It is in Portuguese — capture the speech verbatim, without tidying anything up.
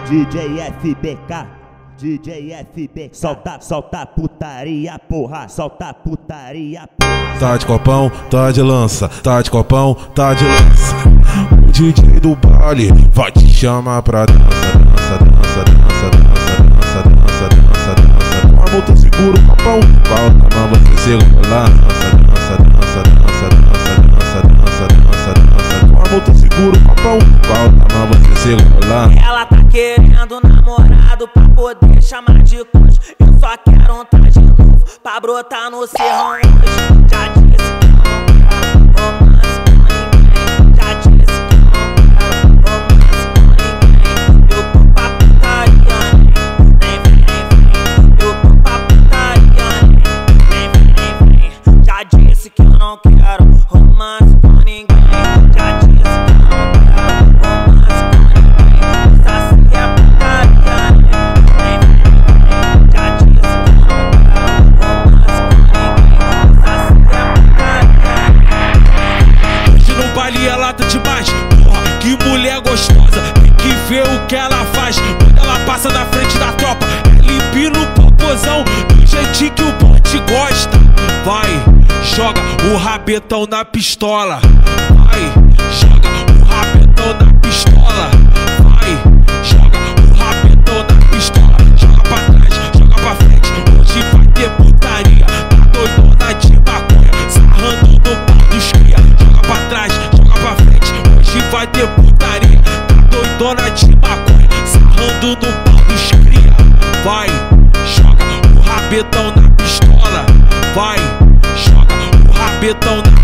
D J F B K, D J F B K, solta, solta putaria, porra, solta putaria, porra. Tá de copão, tá de lança, tá de copão, tá de lança. O D J do baile vai te chamar pra dança, dança, dança, dança, dança, dança, dança, dança, dança. Com a mão tu segura o copão, com a outra mão você segura lá. Dança, dança, dança, dança, dança, dança, dança, dança, dança. Com a mão tu segura o copão, com a outra mão você segura lá. Ela tá querendo namorado pra poder chamar de coach. Eu só quero um traje novo pra brotar no serrão hoje. Já disse que eu não quero romance com ninguém. Já disse que eu não quero romance com ninguém. Eu tô pra putaria, nem vem, nem vem. Eu tô pra putaria, nem vem, nem vem. Já disse que eu não quero romance com ninguém. Já disse que eu não quero romance com ninguém. Saci é putaria, nem vem, nem vem. Já disse que eu não quero romance com ninguém. Saci é putaria. Hoje no baile ela tá demais, porra, que mulher gostosa. Tem que ver o que ela faz quando ela passa na frente da tropa. Ela empina o popozão do jeitinho que o bote gosta. Vai, joga o rabetão na pistola. Vai, joga o rabetão na pistola. Vai, joga o rabetão na pistola. Joga pra trás, joga pra frente. Hoje vai ter putaria. Tá doidona de maconha, sarrando no pau dos cria. Joga pra trás, joga pra frente. Hoje vai ter putaria. Tá doidona de maconha, sarrando no pau dos cria. Vai, joga o rabetão na pistola. Vai, joga o rabetão na